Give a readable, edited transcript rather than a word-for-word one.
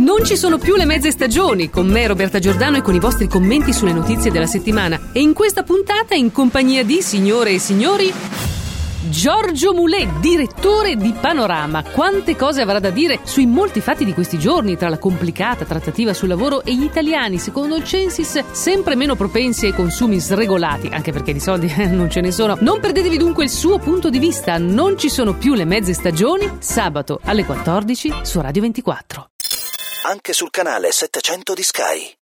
Non ci sono più le mezze stagioni, con me Roberta Giordano e con i vostri commenti sulle notizie della settimana. E in questa puntata, in compagnia di, signore e signori, Giorgio Mulè, direttore di Panorama. Quante cose avrà da dire sui molti fatti di questi giorni, tra la complicata trattativa sul lavoro e gli italiani, secondo il Censis, sempre meno propensi ai consumi sregolati, anche perché di soldi non ce ne sono. Non perdetevi dunque il suo punto di vista. Non ci sono più le mezze stagioni, sabato alle 14 su Radio 24. Anche sul canale 700 di Sky.